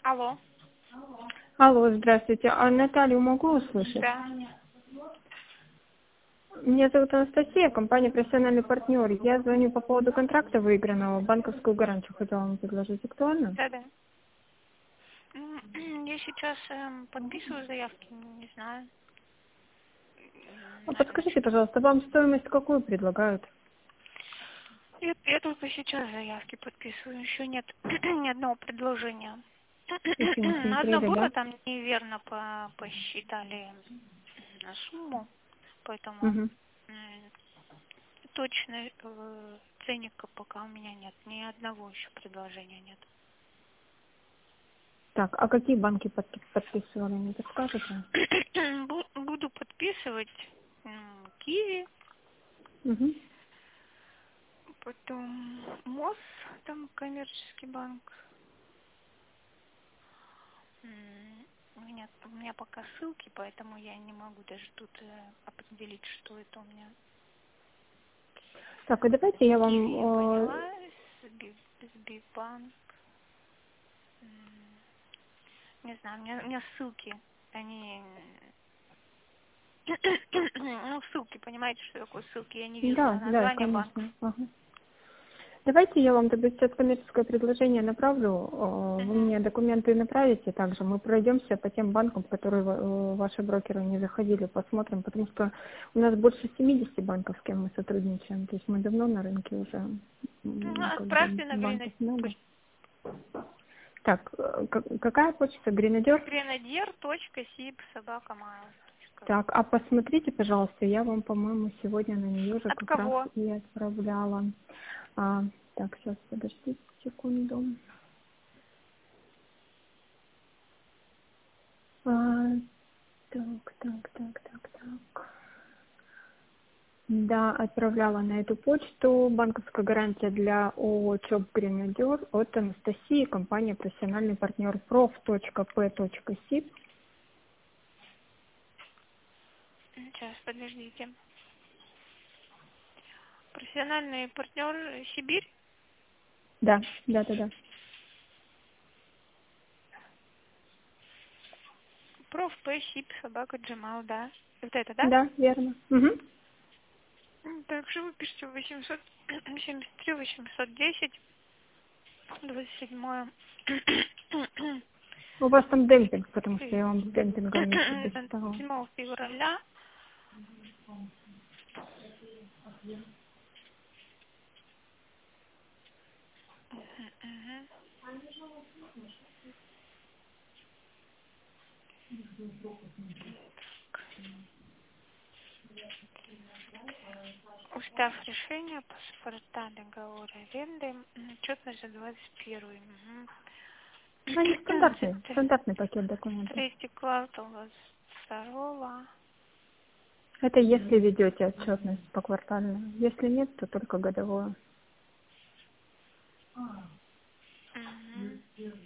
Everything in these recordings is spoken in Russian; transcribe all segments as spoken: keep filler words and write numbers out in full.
Алло. Алло, здравствуйте. А Наталью могу услышать? Да. Меня зовут Анастасия, компания «Профессиональный партнер». Я звоню по поводу контракта выигранного. Банковскую гарантию хотела вам предложить. Актуально? Да, да. М, Я сейчас эм, подписываю заявки, не знаю. А Надо подскажите, еще. пожалуйста, вам стоимость какую предлагают? Я, я только сейчас заявки подписываю, еще нет ни одного предложения. Еще не Одно смотрели, было, да? там неверно по- посчитали м, сумму, поэтому Угу. м, точно э, ценника пока у меня нет, ни одного еще предложения нет. Так, а какие банки подпи- подписывали, не подскажете? Бу- Буду подписывать м, Киви, Угу. потом МОЗ, там коммерческий банк. М, У меня, у меня пока ссылки, поэтому я не могу даже тут э, определить, что это у меня. Так, а давайте я Киви я вам... э, поняла, Сби- Сбербанк. М, Не знаю, у меня, у меня ссылки, они... Ну, ссылки, понимаете, что такое ссылки? Я не вижу Да, на да, название банков. конечно. Ага. Давайте я вам тогда сейчас коммерческое предложение направлю. э, Вы Мгм. мне документы направите также. Мы пройдемся по тем банкам, в которые э, ваши брокеры не заходили, посмотрим, потому что у нас больше семидесяти банков, с кем мы сотрудничаем. То есть мы давно на рынке уже, Ну, м, как бы отправьте на банков гренадер, много. Так, э, к- какая почта? Гренадер? гренадер точка сиб собака майл точка ру. Так, а посмотрите, пожалуйста, я вам, по-моему, сегодня на нее же От как раз кого? и отправляла. А, так, сейчас, подождите секунду. А, Так, так, так, так, так. Да, отправляла на эту почту. Банковская гарантия для ООО ЧОП Гренадер от Анастасии, компания «Профессиональный партнер» проф.п.сиб. Сейчас, подождите. Профессиональный партнер Сибирь. Да, да, да, да. Профпсиб собака Джемал, да. Вот это, да? Да, верно. Мгм. М, Также вы пишете восемьсот семьдесят три восемьсот десять двадцать седьмое У вас там демпинг, потому что я вам с демпингом не предоставила. седьмого февраля. Мгм, мгм. Устав решения, паспорта, договор аренды, м, отчетность за двадцать первый. Мгм. Ну, они стандартные, Т- стандартный пакет документов. Третий квартал двадцать второго. Это если ведете отчетность поквартально. Если нет, то только годовое. Мгм.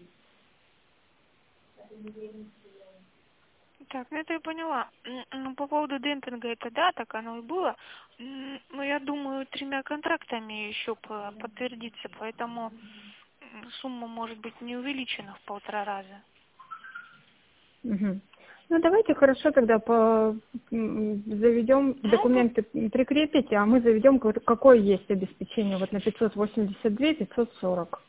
Так, ну это я поняла. М, Ну, по поводу демпинга это да, так оно и было. М, Но я думаю, тремя контрактами еще по- подтвердится, поэтому м, сумма может быть не увеличена в полтора раза. Мгм. Ну, давайте хорошо тогда по, м, заведем, Ну, по- документы прикрепите, а мы заведем, ка- какое есть обеспечение вот на пятьсот восемьдесят два пятьсот сорок.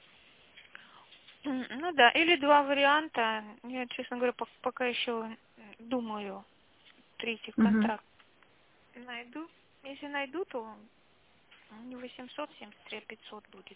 м, ну да, или два варианта. Я, честно говоря, пок- пока еще м, думаю, третий Мгм. контракт найду. Если найду, то не восемьсот семьдесят три, а пятьсот будет.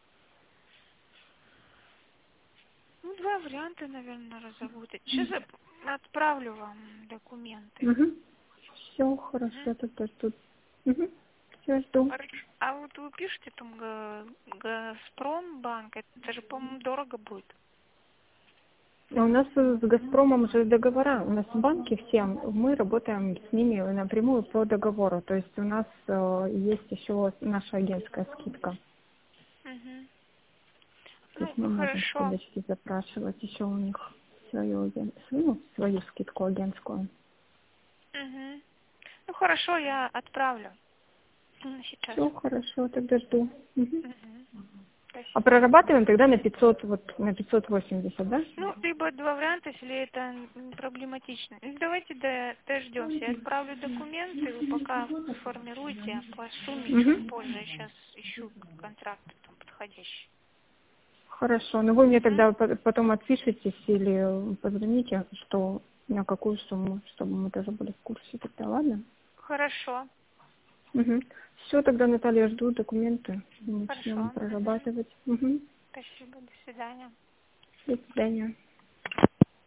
Ну, два варианта, наверное, разработать. Сейчас я п- отправлю вам документы. Угу. Все Мгм. хорошо, тогда тут. Угу. Все, жду. Хорошо. А вот вы пишете там Га- Газпромбанк, это же, по-моему, дорого будет. А у нас э, с «Газпромом» же договора. У нас банки все, мы работаем с ними напрямую по договору. То есть у нас э, есть еще наша агентская скидка. Угу. То есть Ну, мы можем с хорошо. подачки запрашивать еще у них свою, аген- ну, свою скидку агентскую. Угу. Ну, хорошо, я отправлю. М, Сейчас. Все хорошо, тогда жду. Мгм. Мгм. А прорабатываем тогда на пятьсот, вот на пятьсот восемьдесят, да? Ну, либо два варианта, если это м, проблематично. Ну, давайте до- дождемся. Я отправлю документы, вы пока сформируйте по сумме чуть Угу. позже. Я сейчас ищу контракт там подходящий. Хорошо. Но вы мне Мгм. тогда по- потом отпишитесь или позвоните, что на какую сумму, чтобы мы тоже были в курсе тогда, ладно? Хорошо, Угу. Все, тогда, Наталья, я жду документы. Начнем хорошо. Мгм. прорабатывать. Угу. Спасибо, до свидания. До свидания.